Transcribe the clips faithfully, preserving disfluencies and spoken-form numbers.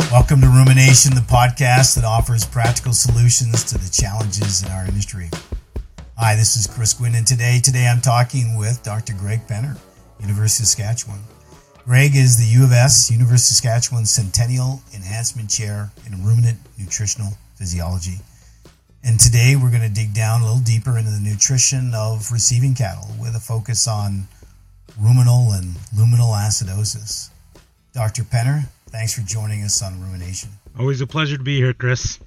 Welcome to Rumination, the podcast that offers practical solutions to the challenges in our industry. Hi, this is Chris Gwynn, and today, today I'm talking with Doctor Greg Penner, University of Saskatchewan. Greg is the U of S, University of Saskatchewan Centennial Enhancement Chair in Ruminant Nutritional Physiology. And today we're going to dig down a little deeper into the nutrition of receiving cattle with a focus on ruminal and luminal acidosis. Doctor Penner, thanks for joining us on Rumination. Always a pleasure to be here, Chris.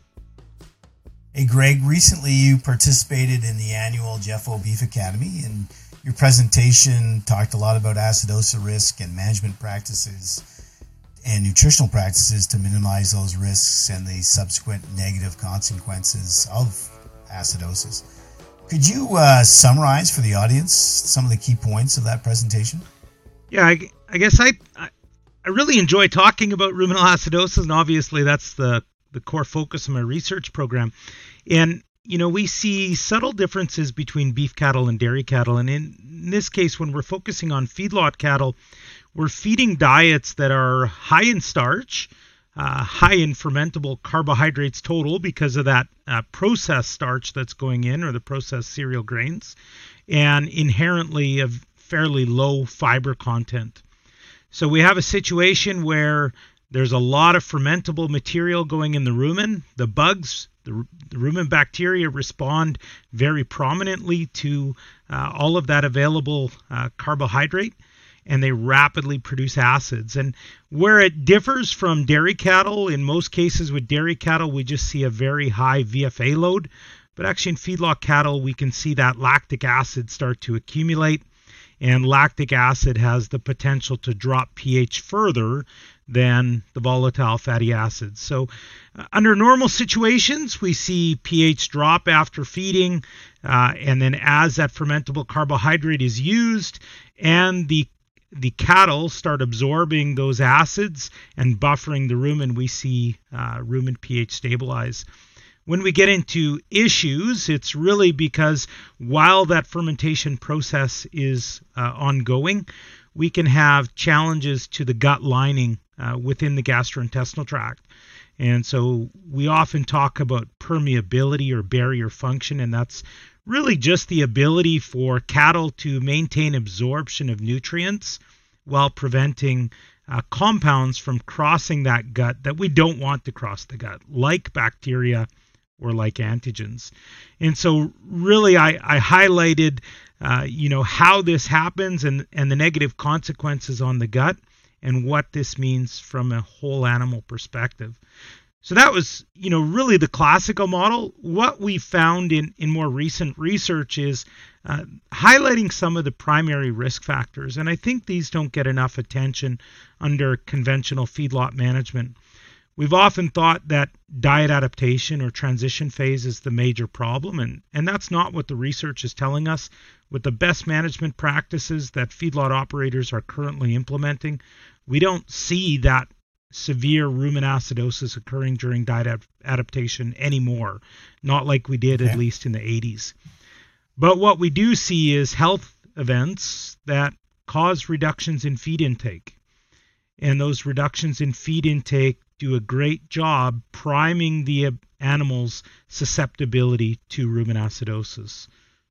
Hey, Greg, recently you participated in the annual J F O Beef Academy, and your presentation talked a lot about acidosis risk and management practices and nutritional practices to minimize those risks and the subsequent negative consequences of acidosis. Could you uh, summarize for the audience some of the key points of that presentation? Yeah, I, I guess I, I I really enjoy talking about ruminal acidosis, and obviously that's the, the core focus of my research program. And, you know, we see subtle differences between beef cattle and dairy cattle. And in, in this case, when we're focusing on feedlot cattle, we're feeding diets that are high in starch, uh, high in fermentable carbohydrates total because of that uh, processed starch that's going in, or the processed cereal grains, and inherently a fairly low fiber content. So we have a situation where there's a lot of fermentable material going in the rumen. The bugs, the, the rumen bacteria respond very prominently to uh, all of that available uh, carbohydrate, and they rapidly produce acids. And where it differs from dairy cattle, in most cases with dairy cattle, we just see a very high V F A load. But actually in feedlot cattle, we can see that lactic acid start to accumulate. And lactic acid has the potential to drop pH further than the volatile fatty acids. So uh, under normal situations, we see pH drop after feeding, uh, and then as that fermentable carbohydrate is used and the the cattle start absorbing those acids and buffering the rumen, we see uh, rumen pH stabilize. When we get into issues, it's really because while that fermentation process is uh, ongoing, we can have challenges to the gut lining uh, within the gastrointestinal tract. And so we often talk about permeability or barrier function, and that's really just the ability for cattle to maintain absorption of nutrients while preventing uh, compounds from crossing that gut that we don't want to cross the gut, like bacteria or like antigens. And so really I, I highlighted, uh, you know, how this happens and, and the negative consequences on the gut and what this means from a whole animal perspective. So that was, you know, really the classical model. What we found in, in more recent research is uh, highlighting some of the primary risk factors. And I think these don't get enough attention under conventional feedlot management. We've often thought that diet adaptation or transition phase is the major problem, and, and that's not what the research is telling us. With the best management practices that feedlot operators are currently implementing, we don't see that severe rumen acidosis occurring during diet ad- adaptation anymore, not like we did okay. at least in the eighties. But what we do see is health events that cause reductions in feed intake, and those reductions in feed intake do a great job priming the animal's susceptibility to rumen acidosis.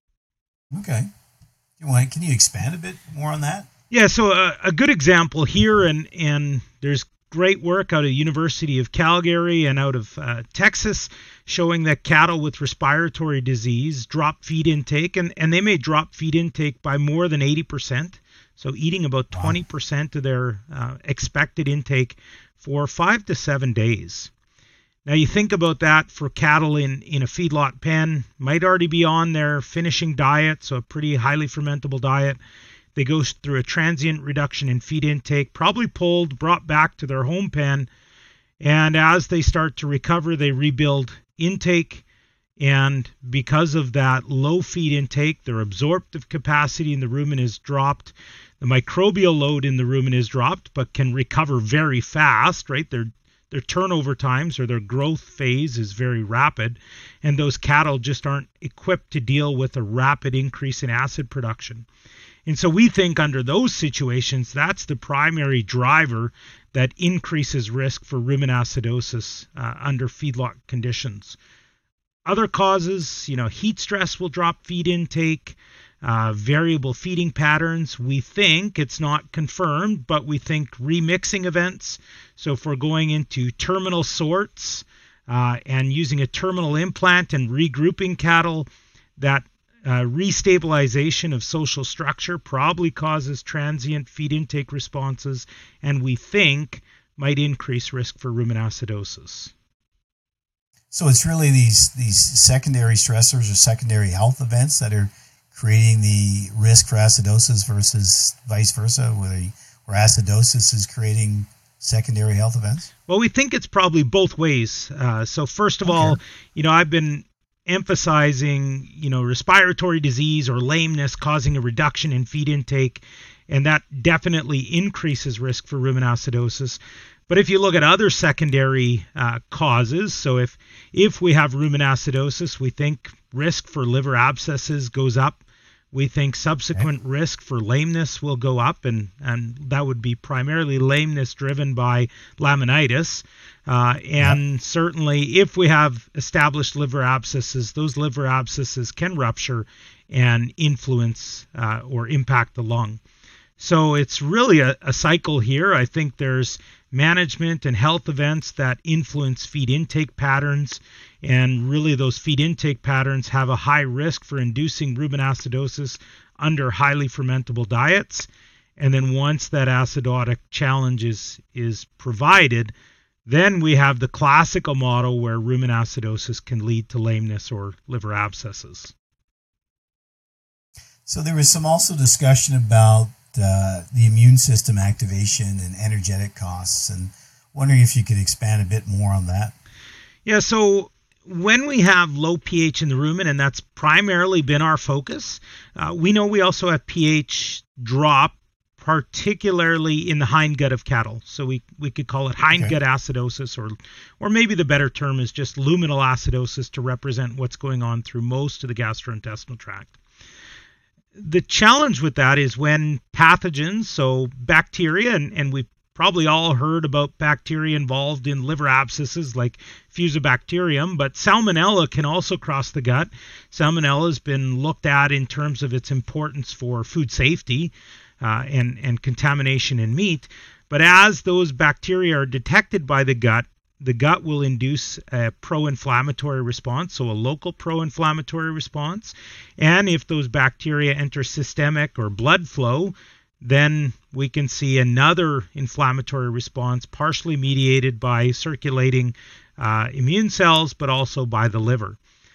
Okay. You want, can you expand a bit more on that? Yeah, so a, a good example here, and, and there's great work out of University of Calgary and out of uh, Texas showing that cattle with respiratory disease drop feed intake, and, and they may drop feed intake by more than eighty percent. So eating about wow. twenty percent of their uh, expected intake for five to seven days. Now you think about that for cattle in, in a feedlot pen, might already be on their finishing diet, so a pretty highly fermentable diet. They go through a transient reduction in feed intake, probably pulled, brought back to their home pen, and as they start to recover, they rebuild intake, and because of that low feed intake, their absorptive capacity in the rumen is dropped. The microbial load in the rumen is dropped, but can recover very fast, right? Their their turnover times or their growth phase is very rapid, and those cattle just aren't equipped to deal with a rapid increase in acid production. And so we think under those situations, that's the primary driver that increases risk for rumen acidosis uh, under feedlot conditions. Other causes, you know, heat stress will drop feed intake, uh, variable feeding patterns. We think, it's not confirmed, but we think remixing events. So if we're going into terminal sorts uh, and using a terminal implant and regrouping cattle, that Uh, restabilization of social structure probably causes transient feed intake responses, and we think might increase risk for rumen acidosis. So it's really these these secondary stressors or secondary health events that are creating the risk for acidosis versus vice versa, where, they, where acidosis is creating secondary health events? Well, we think it's probably both ways. Uh, so first of okay. all, you know, I've been emphasizing, you know, respiratory disease or lameness causing a reduction in feed intake, and that definitely increases risk for rumen acidosis. But if you look at other secondary uh, causes, so if if we have rumen acidosis, we think risk for liver abscesses goes up. We think subsequent okay. risk for lameness will go up, and, and that would be primarily lameness driven by laminitis. Uh, and yep. certainly if we have established liver abscesses, those liver abscesses can rupture and influence uh, or impact the lung. So it's really a, a cycle here. I think there's management and health events that influence feed intake patterns, and really those feed intake patterns have a high risk for inducing rumen acidosis under highly fermentable diets. And then once that acidotic challenge is, is provided, then we have the classical model where rumen acidosis can lead to lameness or liver abscesses. So there was some also discussion about uh, the immune system activation and energetic costs, and wondering if you could expand a bit more on that. Yeah, so when we have low pH in the rumen, and that's primarily been our focus, uh, we know we also have pH drop, particularly in the hindgut of cattle. So we, we could call it hindgut okay. acidosis, or or maybe the better term is just luminal acidosis to represent what's going on through most of the gastrointestinal tract. The challenge with that is when pathogens, so bacteria, and, and we've probably all heard about bacteria involved in liver abscesses like Fusobacterium, but Salmonella can also cross the gut. Salmonella has been looked at in terms of its importance for food safety uh, and, and contamination in meat. But as those bacteria are detected by the gut, the gut will induce a pro-inflammatory response, so a local pro-inflammatory response. And if those bacteria enter systemic or blood flow, then we can see another inflammatory response, partially mediated by circulating uh, immune cells, but also by the liver.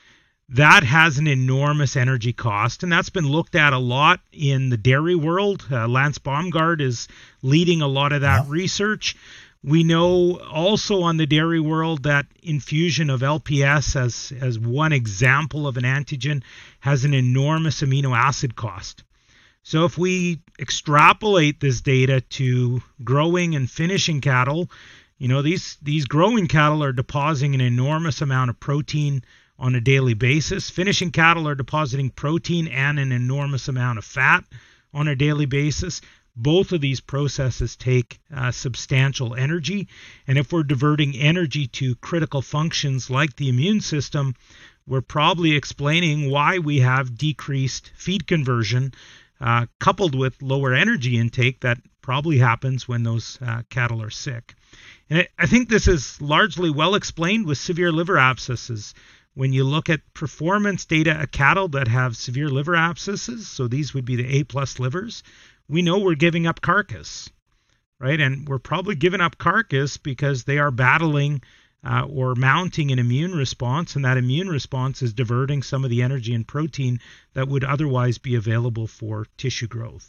That has an enormous energy cost, and that's been looked at a lot in the dairy world. Uh, Lance Baumgart is leading a lot of that yeah. research. We know also on the dairy world that infusion of L P S as, as one example of an antigen has an enormous amino acid cost. So if we extrapolate this data to growing and finishing cattle, you know, these, these growing cattle are depositing an enormous amount of protein on a daily basis. Finishing cattle are depositing protein and an enormous amount of fat on a daily basis. Both of these processes take uh, substantial energy, and if we're diverting energy to critical functions like the immune system, we're probably explaining why we have decreased feed conversion uh, coupled with lower energy intake that probably happens when those uh, cattle are sick. And it, I think this is largely well explained with severe liver abscesses. When you look at performance data of cattle that have severe liver abscesses, so these would be the A plus livers, we know we're giving up carcass, right? And we're probably giving up carcass because they are battling uh, or mounting an immune response, and that immune response is diverting some of the energy and protein that would otherwise be available for tissue growth.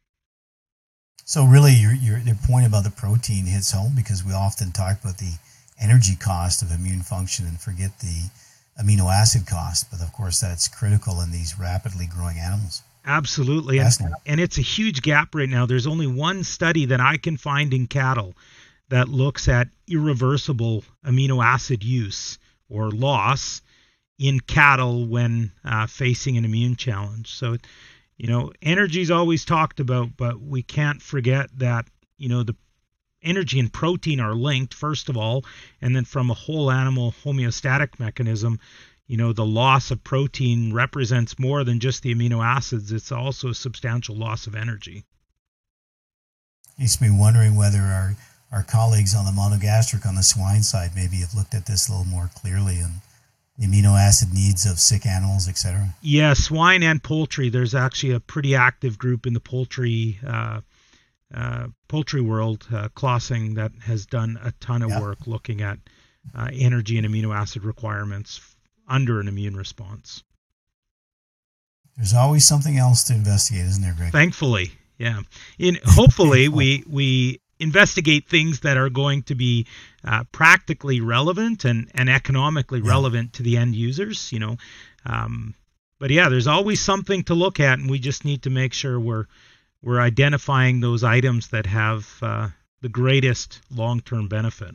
So really your, your, your point about the protein hits home, because we often talk about the energy cost of immune function and forget the amino acid cost, but of course that's critical in these rapidly growing animals. Absolutely. And, and it's a huge gap right now. There's only one study that I can find in cattle that looks at irreversible amino acid use or loss in cattle when uh, facing an immune challenge. So, You know, energy is always talked about, but we can't forget that, you know, the energy and protein are linked, first of all, and then from a whole animal homeostatic mechanism, you know, the loss of protein represents more than just the amino acids. It's also a substantial loss of energy. Makes me wondering whether our, our colleagues on the monogastric on the swine side maybe have looked at this a little more clearly and the amino acid needs of sick animals, et cetera. Yeah, swine and poultry. There's actually a pretty active group in the poultry uh, uh, poultry world, uh, Clausing, that has done a ton of yep. work looking at uh, energy and amino acid requirements under an immune response. There's always something else to investigate, isn't there, Greg? Thankfully, yeah. In hopefully we we investigate things that are going to be uh, practically relevant and, and economically yeah. relevant to the end users, you know. Um, but yeah, there's always something to look at, and we just need to make sure we're we're identifying those items that have uh, the greatest long-term benefit.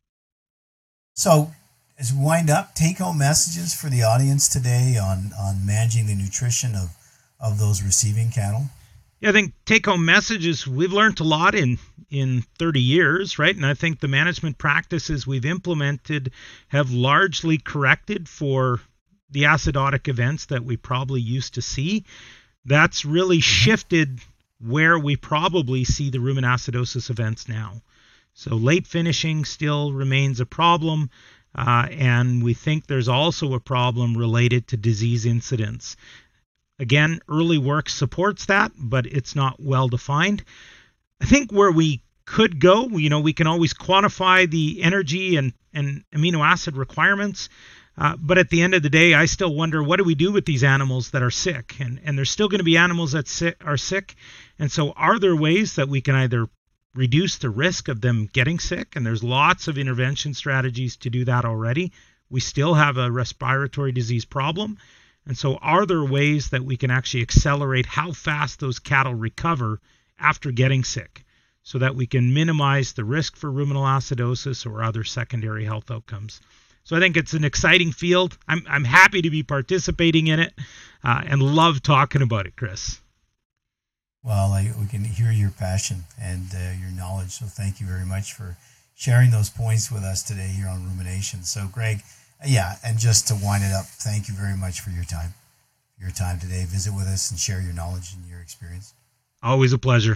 So, as we wind up, take-home messages for the audience today on, on managing the nutrition of, of those receiving cattle? Yeah, I think take-home messages, we've learned a lot in, in thirty years, right? And I think the management practices we've implemented have largely corrected for the acidotic events that we probably used to see. That's really shifted where we probably see the rumen acidosis events now. So late finishing still remains a problem. Uh, and we think there's also a problem related to disease incidence. Again, early work supports that, but it's not well defined. I think where we could go, you know, we can always quantify the energy and, and amino acid requirements. Uh, but at the end of the day, I still wonder, what do we do with these animals that are sick? And, and there's still going to be animals that sick, are sick. And so are there ways that we can either reduce the risk of them getting sick? And there's lots of intervention strategies to do that already. We still have a respiratory disease problem. And so are there ways that we can actually accelerate how fast those cattle recover after getting sick so that we can minimize the risk for ruminal acidosis or other secondary health outcomes? So I think it's an exciting field. I'm I'm happy to be participating in it uh, and love talking about it, Chris. Well, I, we can hear your passion and uh, your knowledge, so thank you very much for sharing those points with us today here on Rumination. So, Greg, yeah, and just to wind it up, thank you very much for your time. Your time today. Visit with us and share your knowledge and your experience. Always a pleasure.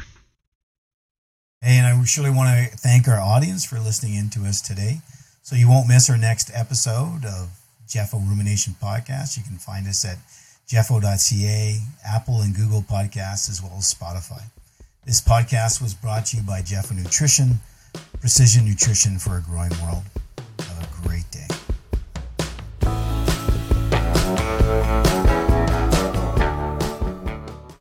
Hey, and I surely want to thank our audience for listening in to us today. So you won't miss our next episode of Jeffo Rumination Podcast. You can find us at jeffo dot c a, Apple and Google Podcasts, as well as Spotify. This podcast was brought to you by Jeffo Nutrition, precision nutrition for a growing world.